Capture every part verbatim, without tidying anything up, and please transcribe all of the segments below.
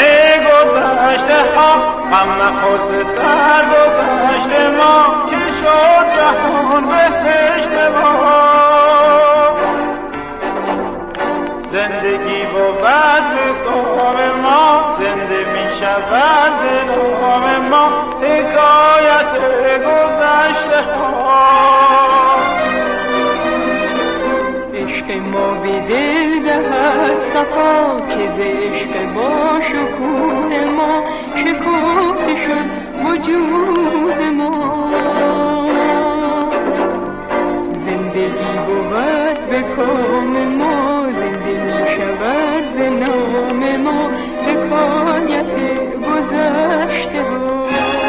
گذشته ها غم نخورد سر گذشته ما که شد جهان بهشت ما زندگی بود به کام ما زنده می شود ز نام ما حکایت گذشته ها عشق ما به دل دهد صفا که ز عشق با شکوه ما شکفته شد وجود ما زندگی بود به کام ما زنده می شود به نام ما حکایت گذشته ها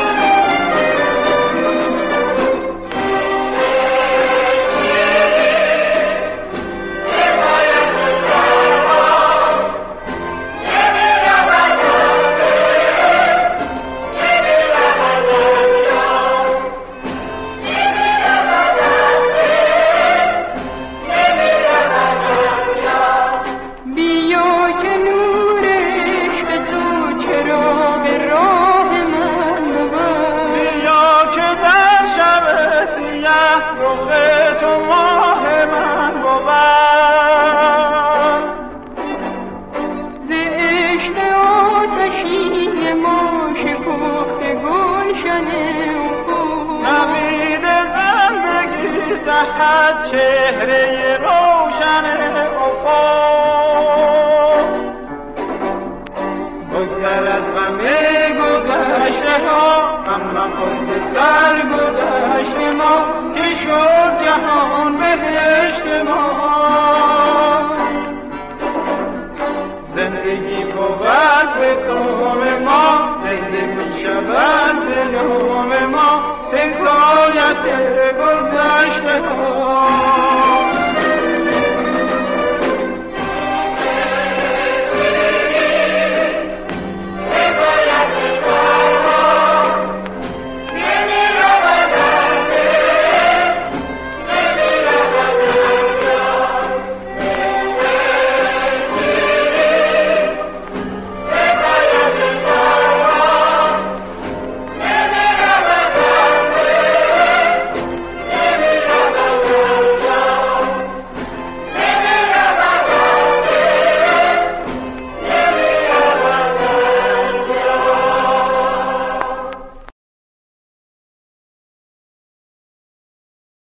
چهره روشن افق بگذر از غم گذشته ها غم نخورد سر گذشته ما که شد جهان بهشت ما زندگی بود به کام ما زنده می شود به نام ما حکایت گذشته ها